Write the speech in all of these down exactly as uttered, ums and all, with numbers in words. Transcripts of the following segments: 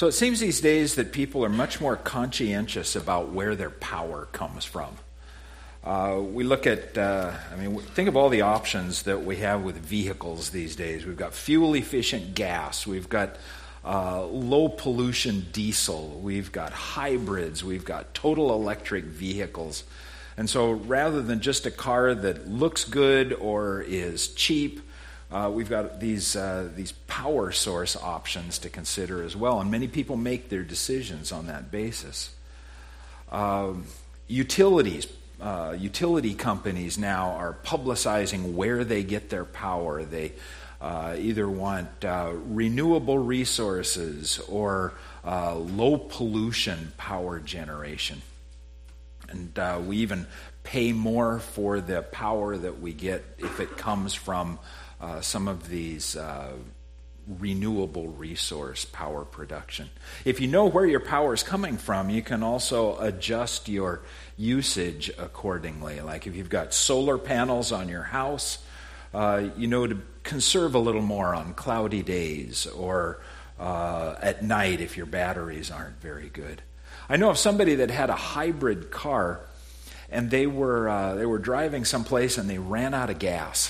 So it seems these days that people are much more conscientious about where their power comes from. Uh, we look at, uh, I mean, think of all the options that we have with vehicles these days. We've got fuel-efficient gas. We've got uh, low-pollution diesel. We've got hybrids. We've got total electric vehicles. And so rather than just a car that looks good or is cheap, Uh, we've got these uh, these power source options to consider as well, and many people make their decisions on that basis. Um, utilities, uh, utility companies now are publicizing where they get their power. They uh, either want uh, renewable resources or uh, low pollution power generation, and uh, we even pay more for the power that we get if it comes from Uh, some of these uh, renewable resource power production. If you know where your power is coming from, you can also adjust your usage accordingly. Like if you've got solar panels on your house, uh, you know to conserve a little more on cloudy days or uh, at night if your batteries aren't very good. I know of somebody that had a hybrid car, and they were uh, they were driving someplace and they ran out of gas.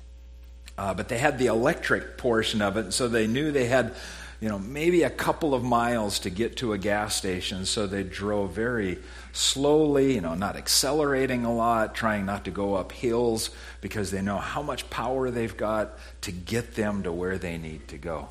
Uh, but they had the electric portion of it, so they knew they had, you know, maybe a couple of miles to get to a gas station, so they drove very slowly, you know, not accelerating a lot, trying not to go up hills, because they know how much power they've got to get them to where they need to go.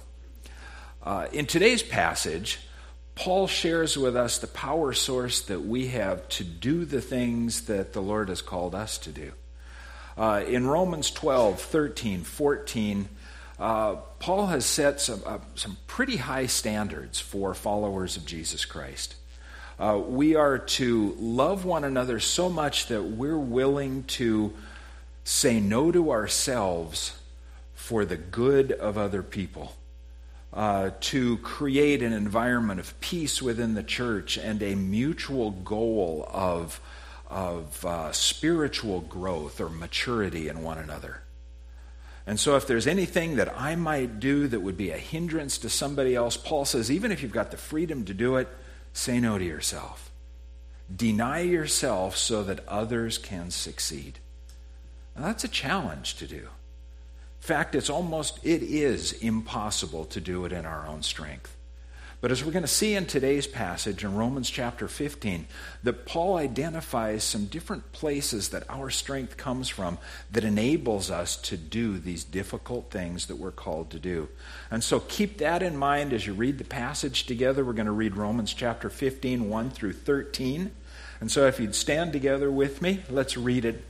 Uh, in today's passage, Paul shares with us the power source that we have to do the things that the Lord has called us to do. Uh, in Romans twelve, thirteen, fourteen, uh, Paul has set some, uh, some pretty high standards for followers of Jesus Christ. Uh, we are to love one another so much that we're willing to say no to ourselves for the good of other people, uh, to create an environment of peace within the church and a mutual goal of of uh, spiritual growth or maturity in one another. And so if there's anything that I might do that would be a hindrance to somebody else, Paul says, even if you've got the freedom to do it, say no to yourself. Deny yourself so that others can succeed. Now, that's a challenge to do. In fact, it's almost, it is impossible to do it in our own strength. But as we're going to see in today's passage in Romans chapter fifteen, that Paul identifies some different places that our strength comes from that enables us to do these difficult things that we're called to do. And so keep that in mind as you read the passage together. We're going to read Romans chapter fifteen, one through thirteen. And so if you'd stand together with me, let's read it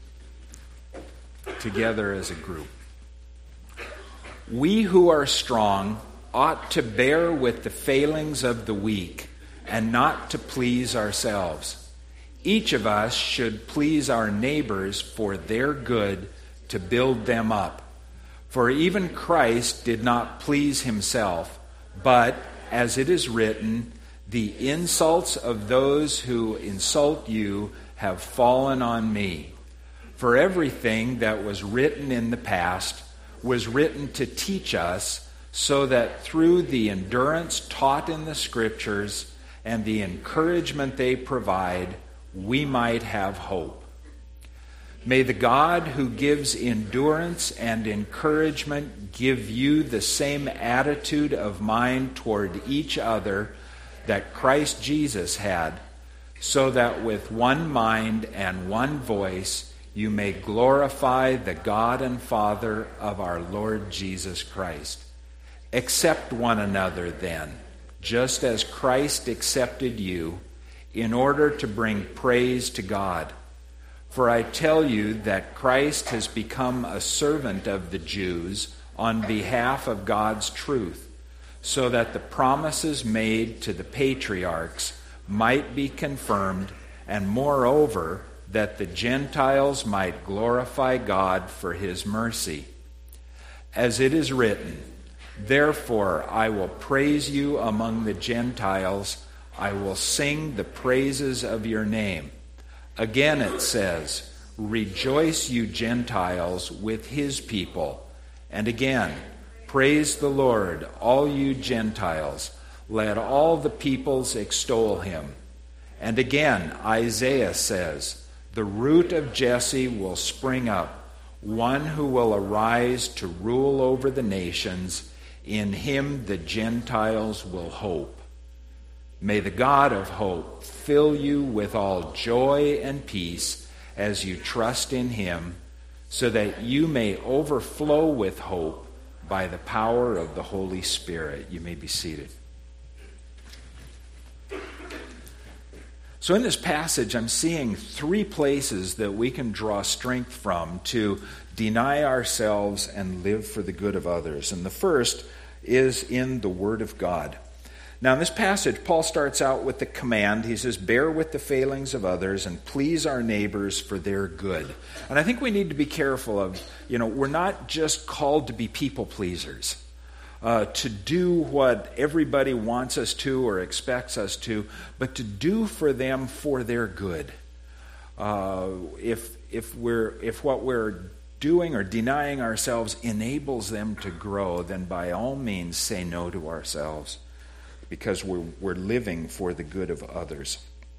together as a group. We who are strong ought to bear with the failings of the weak and not to please ourselves. Each of us should please our neighbors for their good, to build them up. For even Christ did not please himself, but, as it is written, the insults of those who insult you have fallen on me. For everything that was written in the past was written to teach us, so that through the endurance taught in the Scriptures and the encouragement they provide, we might have hope. May the God who gives endurance and encouragement give you the same attitude of mind toward each other that Christ Jesus had, so that with one mind and one voice you may glorify the God and Father of our Lord Jesus Christ. Accept one another then, just as Christ accepted you, in order to bring praise to God. For I tell you that Christ has become a servant of the Jews on behalf of God's truth, so that the promises made to the patriarchs might be confirmed, and moreover, that the Gentiles might glorify God for his mercy. As it is written, therefore I will praise you among the Gentiles, I will sing the praises of your name. Again it says, rejoice you Gentiles with his people. And again, praise the Lord, all you Gentiles. Let all the peoples extol him. And again, Isaiah says, the root of Jesse will spring up, one who will arise to rule over the nations. In him the Gentiles will hope. May the God of hope fill you with all joy and peace as you trust in him, so that you may overflow with hope by the power of the Holy Spirit. You may be seated. So in this passage, I'm seeing three places that we can draw strength from to deny ourselves and live for the good of others. And the first is in the Word of God. Now in this passage, Paul starts out with the command. He says, bear with the failings of others and please our neighbors for their good. And I think we need to be careful of, you know, we're not just called to be people pleasers. Uh, to do what everybody wants us to or expects us to, but to do for them for their good. Uh, if if we're if what we're doing or denying ourselves enables them to grow, then by all means say no to ourselves, because we're we're living for the good of others.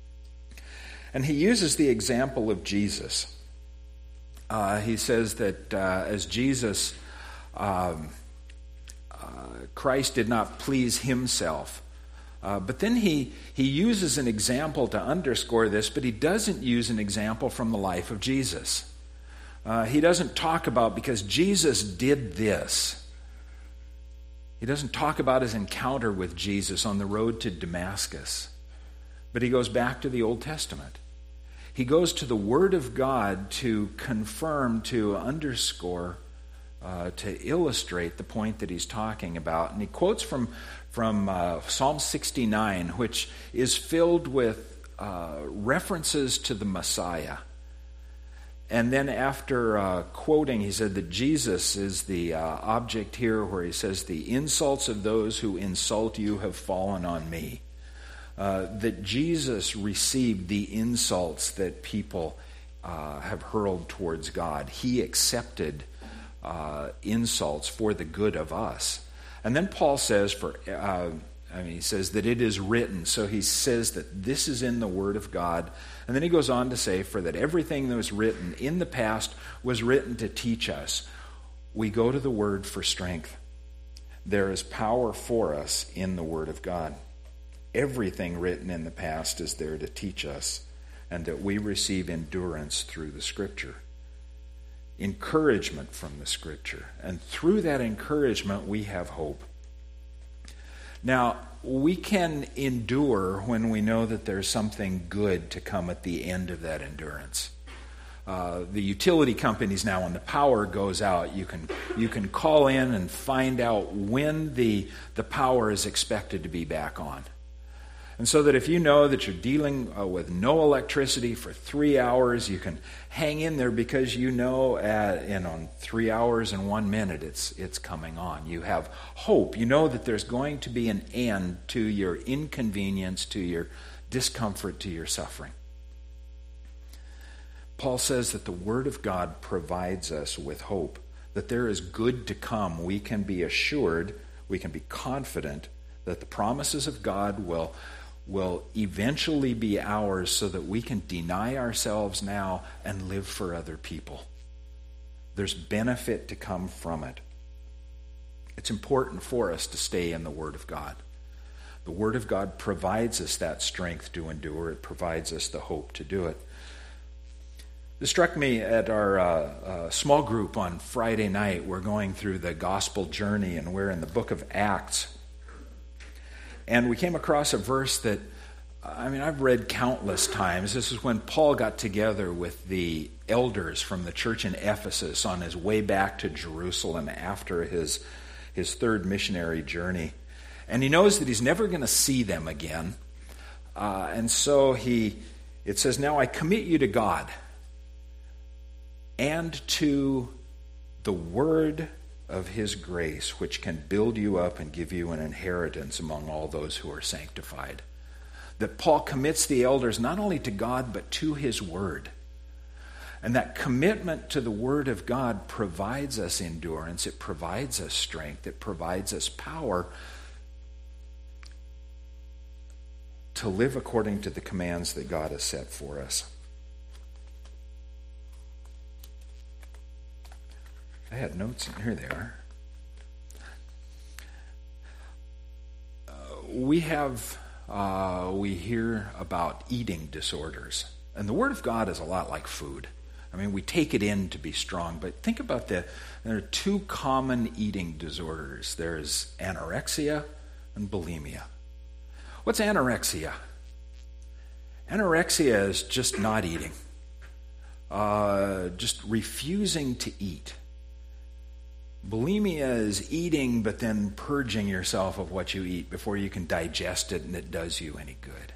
And he uses the example of Jesus. Uh, he says that uh, as Jesus. Um, Uh, Christ did not please himself. Uh, but then he, he uses an example to underscore this, but he doesn't use an example from the life of Jesus. Uh, he doesn't talk about, because Jesus did this. He doesn't talk about his encounter with Jesus on the road to Damascus. But he goes back to the Old Testament. He goes to the Word of God to confirm, to underscore, Uh, to illustrate the point that he's talking about. And he quotes from, from uh, Psalm sixty-nine, which is filled with uh, references to the Messiah. And then after uh, quoting, he said that Jesus is the uh, object here where he says, the insults of those who insult you have fallen on me. Uh, that Jesus received the insults that people uh, have hurled towards God. He accepted Uh, insults for the good of us. And then Paul says, for uh, I mean, he says that it is written. So he says that this is in the Word of God. And then he goes on to say, for that everything that was written in the past was written to teach us. We go to the Word for strength. There is power for us in the Word of God. Everything written in the past is there to teach us, and that we receive endurance through the Scripture. Encouragement from the Scripture. And through that encouragement, we have hope. Now, we can endure when we know that there's something good to come at the end of that endurance. Uh, the utility companies now, when the power goes out, you can you can call in and find out when the the power is expected to be back on. And so that if you know that you're dealing uh, with no electricity for three hours, you can hang in there, because you know at, in on three hours and one minute it's it's coming on. You have hope. You know that there's going to be an end to your inconvenience, to your discomfort, to your suffering. Paul says that the Word of God provides us with hope, that there is good to come. We can be assured, we can be confident that the promises of God will will eventually be ours, so that we can deny ourselves now and live for other people. There's benefit to come from it. It's important for us to stay in the Word of God. The Word of God provides us that strength to endure. It provides us the hope to do it. This struck me at our uh, uh, small group on Friday night. We're going through the gospel journey, and we're in the book of Acts. And we came across a verse that, I mean, I've read countless times. This is when Paul got together with the elders from the church in Ephesus on his way back to Jerusalem after his, his third missionary journey. And he knows that he's never going to see them again. Uh, and so he, it says, now I commit you to God and to the word of his grace, which can build you up and give you an inheritance among all those who are sanctified. That Paul commits the elders not only to God, but to his word. And that commitment to the Word of God provides us endurance, it provides us strength, it provides us power to live according to the commands that God has set for us. I had notes. Here they are. Uh, we have, uh, we hear about eating disorders. And the Word of God is a lot like food. I mean, we take it in to be strong, but think about the, there are two common eating disorders. There's anorexia and bulimia. What's anorexia? Anorexia is just not eating, uh, just refusing to eat. Bulimia is eating, but then purging yourself of what you eat before you can digest it and it does you any good.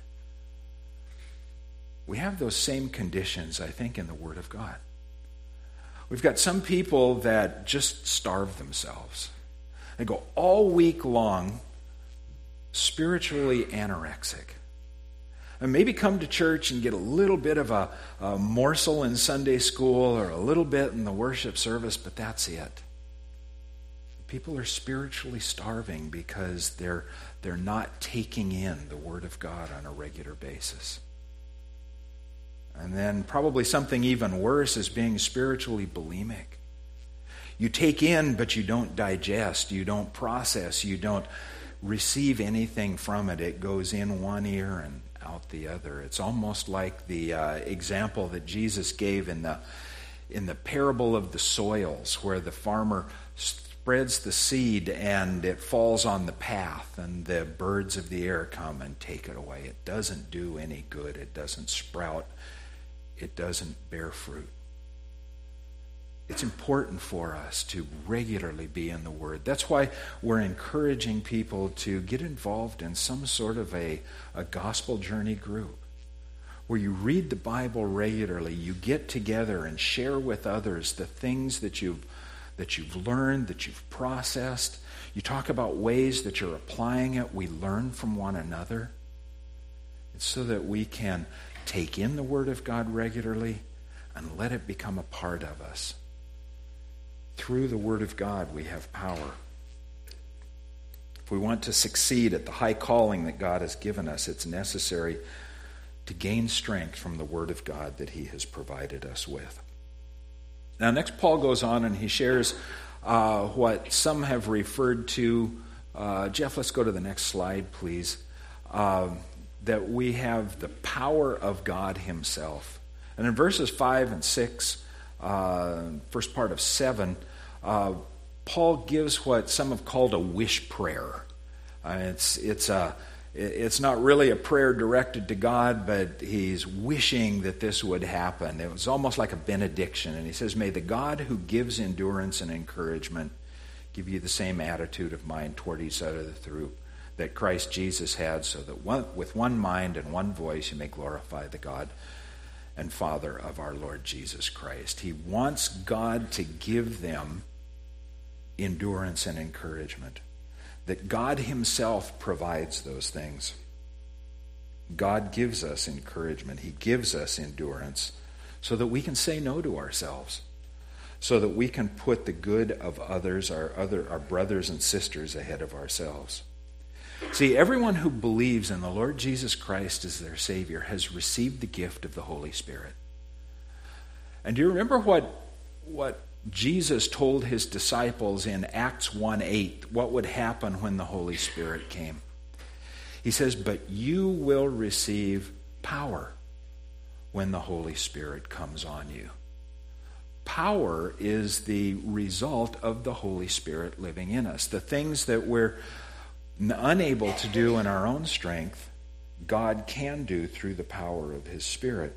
We have those same conditions, I think, in the Word of God. We've got some people that just starve themselves. They go all week long spiritually anorexic. And maybe come to church and get a little bit of a, a morsel in Sunday school or a little bit in the worship service, but that's it. People are spiritually starving because they're, they're not taking in the Word of God on a regular basis. And then probably something even worse is being spiritually bulimic. You take in, but you don't digest, you don't process, you don't receive anything from it. It goes in one ear and out the other. It's almost like the uh, example that Jesus gave in the in the parable of the soils, where the farmer spreads the seed and it falls on the path, and the birds of the air come and take it away. It doesn't do any good. It doesn't sprout. It doesn't bear fruit. It's important for us to regularly be in the Word. That's why we're encouraging people to get involved in some sort of a, a gospel journey group, where you read the Bible regularly, you get together and share with others the things that you've, that you've learned, that you've processed. You talk about ways that you're applying it. We learn from one another. It's so that we can take in the Word of God regularly and let it become a part of us. Through the Word of God, we have power. If we want to succeed at the high calling that God has given us, it's necessary to gain strength from the Word of God that He has provided us with. Now, next, Paul goes on and he shares uh, what some have referred to. Uh, Jeff, let's go to the next slide, please. Uh, that we have the power of God Himself. And in verses five and six, uh, first part of seven, uh, Paul gives what some have called a wish prayer. Uh, it's it's a it's not really a prayer directed to God, but he's wishing that this would happen. It was almost like a benediction, and he says, "May the God who gives endurance and encouragement give you the same attitude of mind toward each other through that Christ Jesus had, so that one, with one mind and one voice you may glorify the God and Father of our Lord Jesus Christ." He wants God to give them endurance and encouragement. That God Himself provides those things. God gives us encouragement. He gives us endurance so that we can say no to ourselves. So that we can put the good of others, our other our brothers and sisters, ahead of ourselves. See, everyone who believes in the Lord Jesus Christ as their Savior has received the gift of the Holy Spirit. And do you remember what, what Jesus told His disciples in Acts one eight, what would happen when the Holy Spirit came? He says, "But you will receive power when the Holy Spirit comes on you." Power is the result of the Holy Spirit living in us. The things that we're unable to do in our own strength, God can do through the power of His Spirit.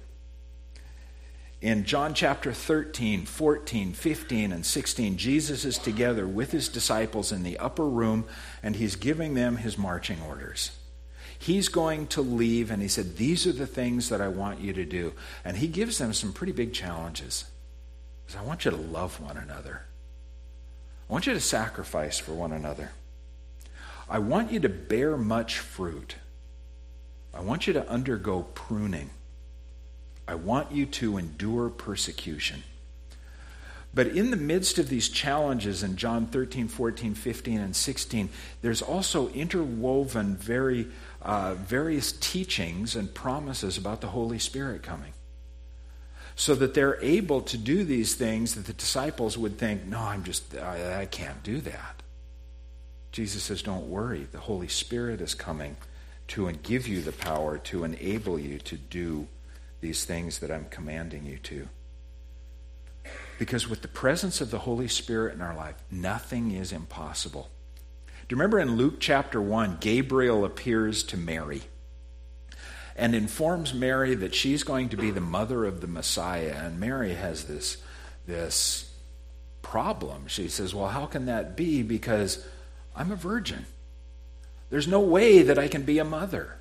In John chapter thirteen, fourteen, fifteen, and sixteen, Jesus is together with His disciples in the upper room, and He's giving them His marching orders. He's going to leave, and He said, "These are the things that I want you to do." And He gives them some pretty big challenges. He says, "I want you to love one another. I want you to sacrifice for one another. I want you to bear much fruit. I want you to undergo pruning. I want you to endure persecution. But in the midst of these challenges in John thirteen, fourteen, fifteen, and sixteen, there's also interwoven very uh, various teachings and promises about the Holy Spirit coming. So that they're able to do these things that the disciples would think, no, I'm just, I, I can't do that. Jesus says, don't worry. The Holy Spirit is coming to give you the power to enable you to do these things that I'm commanding you to. Because with the presence of the Holy Spirit in our life, nothing is impossible. Do you remember in Luke chapter one, Gabriel appears to Mary and informs Mary that she's going to be the mother of the Messiah. And Mary has this, this problem. She says, well, how can that be? Because I'm a virgin. There's no way that I can be a mother.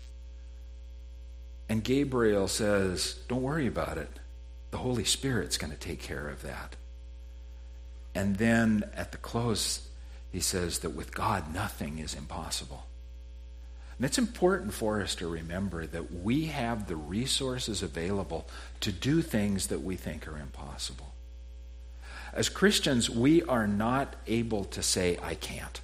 And Gabriel says, don't worry about it. The Holy Spirit's going to take care of that. And then at the close, he says that with God, nothing is impossible. And it's important for us to remember that we have the resources available to do things that we think are impossible. As Christians, we are not able to say, I can't.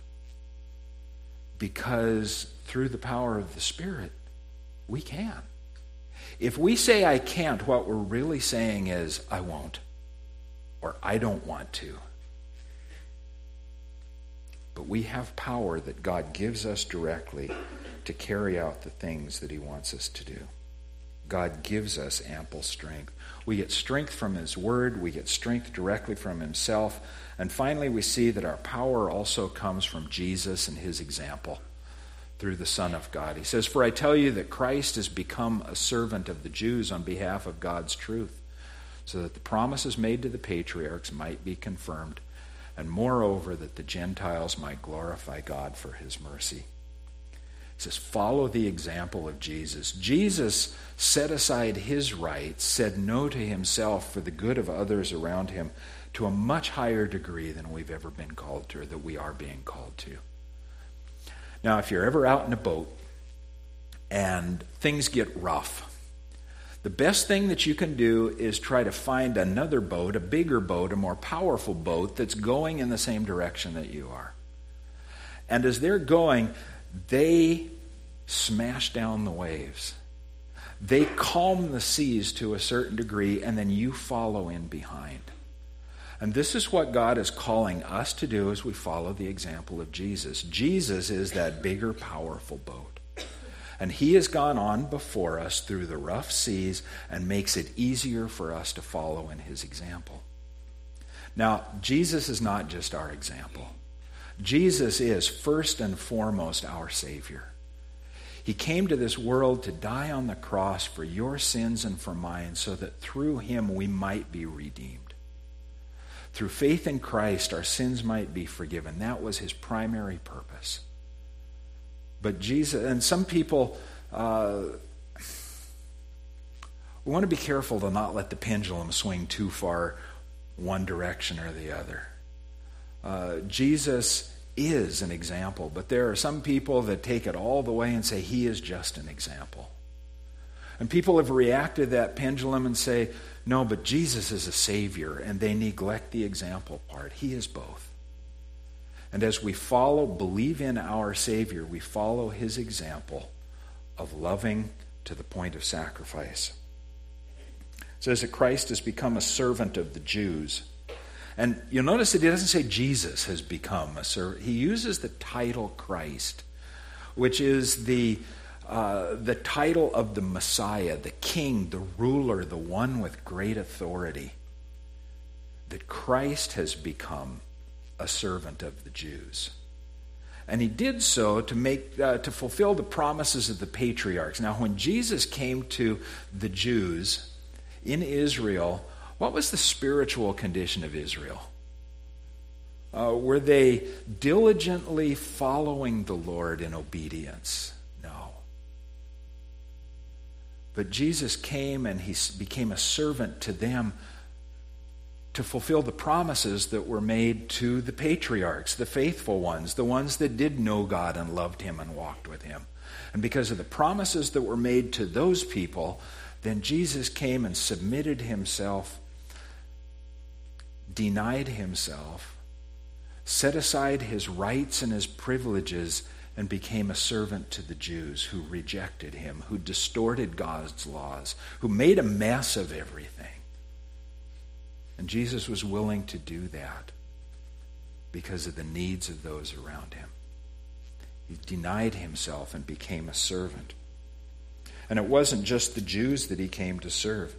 Because through the power of the Spirit, we can. If we say I can't, what we're really saying is I won't, or I don't want to. But we have power that God gives us directly to carry out the things that he wants us to do. God gives us ample strength. We get strength from his word. We get strength directly from himself. And finally, we see that our power also comes from Jesus and his example through the Son of God. He says, for I tell you that Christ has become a servant of the Jews on behalf of God's truth, so that the promises made to the patriarchs might be confirmed, and moreover, that the Gentiles might glorify God for his mercy. He says, follow the example of Jesus. Jesus set aside his rights, said no to himself for the good of others around him to a much higher degree than we've ever been called to, or that we are being called to. Now, if you're ever out in a boat and things get rough, the best thing that you can do is try to find another boat, a bigger boat, a more powerful boat that's going in the same direction that you are. And as they're going, they smash down the waves. They calm the seas to a certain degree, and then you follow in behind. And this is what God is calling us to do as we follow the example of Jesus. Jesus is that bigger, powerful boat. And he has gone on before us through the rough seas and makes it easier for us to follow in his example. Now, Jesus is not just our example. Jesus is first and foremost our Savior. He came to this world to die on the cross for your sins and for mine, so that through him we might be redeemed. Through faith in Christ, our sins might be forgiven. That was his primary purpose. But Jesus, and some people, uh, we want to be careful to not let the pendulum swing too far one direction or the other. Uh, Jesus is an example, but there are some people that take it all the way and say he is just an example. And people have reacted to that pendulum and say, no, but Jesus is a Savior, and they neglect the example part. He is both. And as we follow, believe in our Savior, we follow his example of loving to the point of sacrifice. It says that Christ has become a servant of the Jews. And you'll notice that he doesn't say Jesus has become a servant. He uses the title Christ, which is the uh, the title of the Messiah, the King, the ruler, the one with great authority. That Christ has become a servant of the Jews. And he did so to make uh, to fulfill the promises of the patriarchs. Now, when Jesus came to the Jews in Israel, what was the spiritual condition of Israel? Uh, were they diligently following the Lord in obedience? No. But Jesus came and he became a servant to them to fulfill the promises that were made to the patriarchs, the faithful ones, the ones that did know God and loved him and walked with him. And because of the promises that were made to those people, then Jesus came and submitted himself denied himself, set aside his rights and his privileges, and became a servant to the Jews who rejected him, who distorted God's laws, who made a mess of everything. And Jesus was willing to do that because of the needs of those around him. He denied himself and became a servant. And it wasn't just the Jews that he came to serve.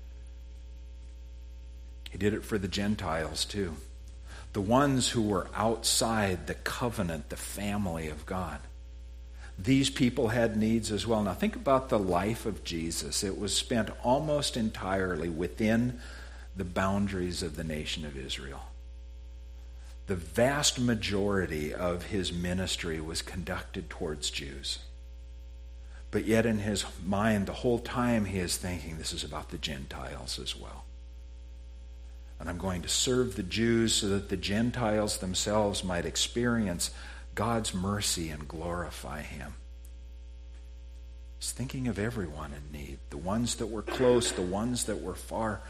He did it for the Gentiles too. The ones who were outside the covenant, the family of God. These people had needs as well. Now think about the life of Jesus. It was spent almost entirely within the boundaries of the nation of Israel. The vast majority of his ministry was conducted towards Jews. But yet in his mind, the whole time he is thinking, this is about the Gentiles as well. And I'm going to serve the Jews so that the Gentiles themselves might experience God's mercy and glorify him. He's thinking of everyone in need, the ones that were close, the ones that were far.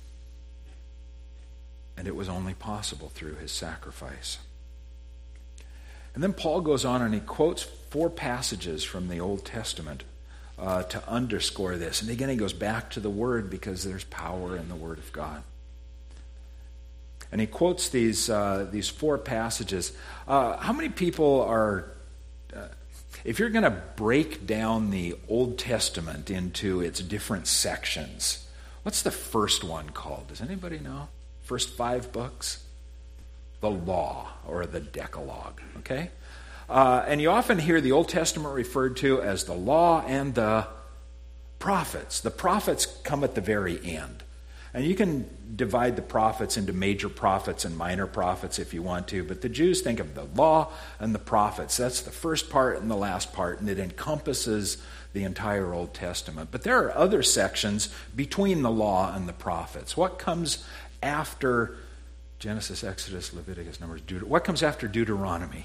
And it was only possible through his sacrifice. And then Paul goes on and he quotes four passages from the Old Testament uh, to underscore this. And again, he goes back to the Word because there's power in the Word of God. And he quotes these uh, these four passages. Uh, how many people are, uh, if you're going to break down the Old Testament into its different sections, what's the first one called? Does anybody know? First five books? The Law, or the Decalogue, okay? Uh, and you often hear the Old Testament referred to as the Law and the Prophets. The prophets come at the very end. And you can divide the prophets into major prophets and minor prophets if you want to, but the Jews think of the law and the prophets. That's the first part and the last part, and it encompasses the entire Old Testament. But there are other sections between the law and the prophets. What comes after Genesis, Exodus, Leviticus, Numbers, Deut- what comes after Deuteronomy?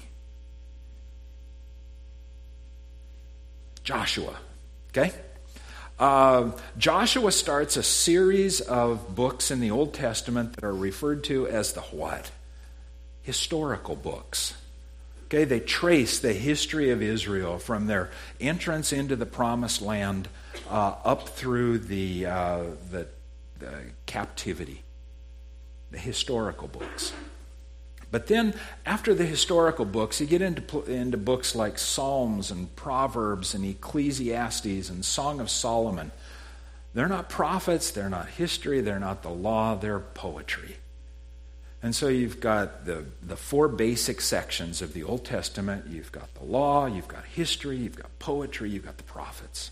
Joshua, okay? Uh, Joshua starts a series of books in the Old Testament that are referred to as the what? Historical books. Okay, they trace the history of Israel from their entrance into the Promised Land uh, up through the, uh, the, the captivity. The historical books. But then, after the historical books, you get into, into books like Psalms and Proverbs and Ecclesiastes and Song of Solomon. They're not prophets, they're not history, they're not the law, they're poetry. And so you've got the, the four basic sections of the Old Testament. You've got the law, you've got history, you've got poetry, you've got the prophets.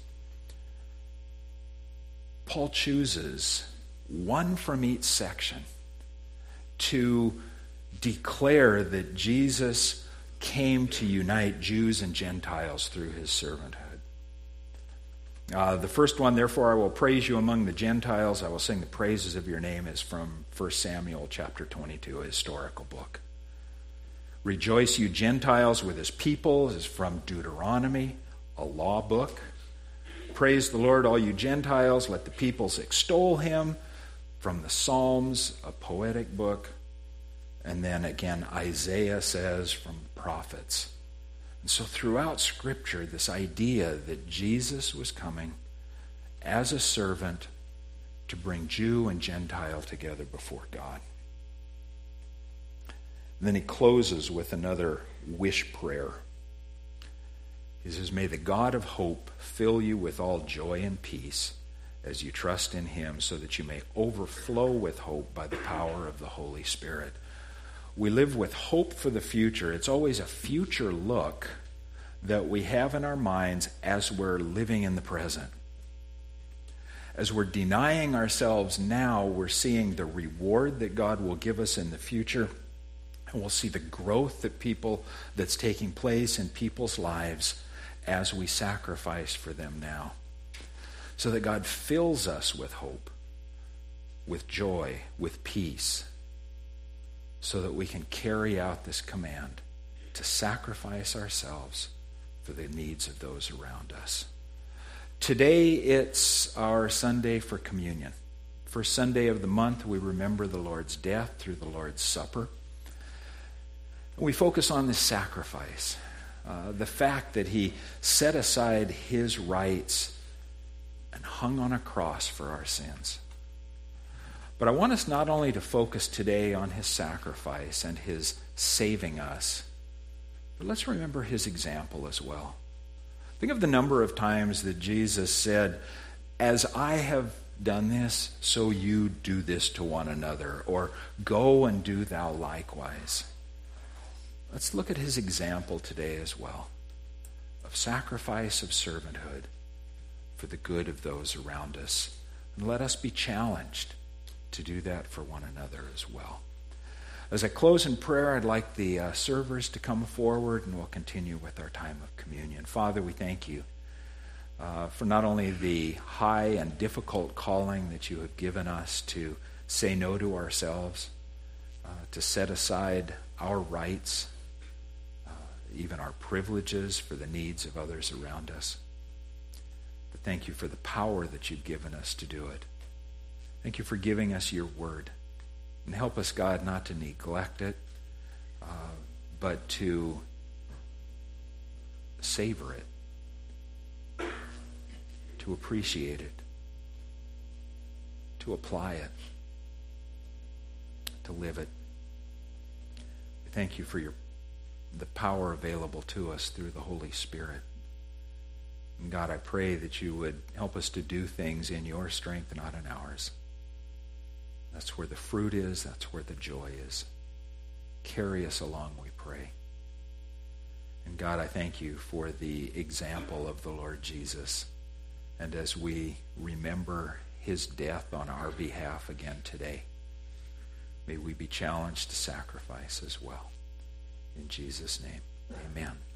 Paul chooses one from each section to declare that Jesus came to unite Jews and Gentiles through his servanthood. Uh, the first one, therefore I will praise you among the Gentiles, I will sing the praises of your name, is from First Samuel chapter twenty-two, a historical book. Rejoice, you Gentiles, with his people, is from Deuteronomy, a law book. Praise the Lord, all you Gentiles, let the peoples extol him, from the Psalms, a poetic book. And then again, Isaiah says from the prophets. And so throughout Scripture, this idea that Jesus was coming as a servant to bring Jew and Gentile together before God. And then he closes with another wish prayer. He says, may the God of hope fill you with all joy and peace as you trust in him, so that you may overflow with hope by the power of the Holy Spirit. We live with hope for the future. It's always a future look that we have in our minds as we're living in the present. As we're denying ourselves now, we're seeing the reward that God will give us in the future. And we'll see the growth that people that's taking place in people's lives as we sacrifice for them now. So that God fills us with hope, with joy, with peace, so that we can carry out this command to sacrifice ourselves for the needs of those around us. Today it's our Sunday for communion, First Sunday of the month, we remember the Lord's death through the Lord's Supper. We focus on this sacrifice, uh, the fact that he set aside his rights and hung on a cross for our sins. But I want us not only to focus today on his sacrifice and his saving us, but let's remember his example as well. Think of the number of times that Jesus said, "As I have done this, so you do this to one another," or "Go and do thou likewise." Let's look at his example today as well, of sacrifice, of servanthood, for the good of those around us. And let us be challenged to do that for one another as well. As I close in prayer, I'd like the uh, servers to come forward, and we'll continue with our time of communion. Father, we thank you uh, for not only the high and difficult calling that you have given us to say no to ourselves, uh, to set aside our rights, uh, even our privileges for the needs of others around us. But thank you for the power that you've given us to do it. Thank you for giving us your word. And help us, God, not to neglect it, uh, but to savor it, to appreciate it, to apply it, to live it. We thank you for your the power available to us through the Holy Spirit. And God, I pray that you would help us to do things in your strength, not in ours. That's where the fruit is. That's where the joy is. Carry us along, we pray. And God, I thank you for the example of the Lord Jesus. And as we remember his death on our behalf again today, may we be challenged to sacrifice as well. In Jesus' name, amen.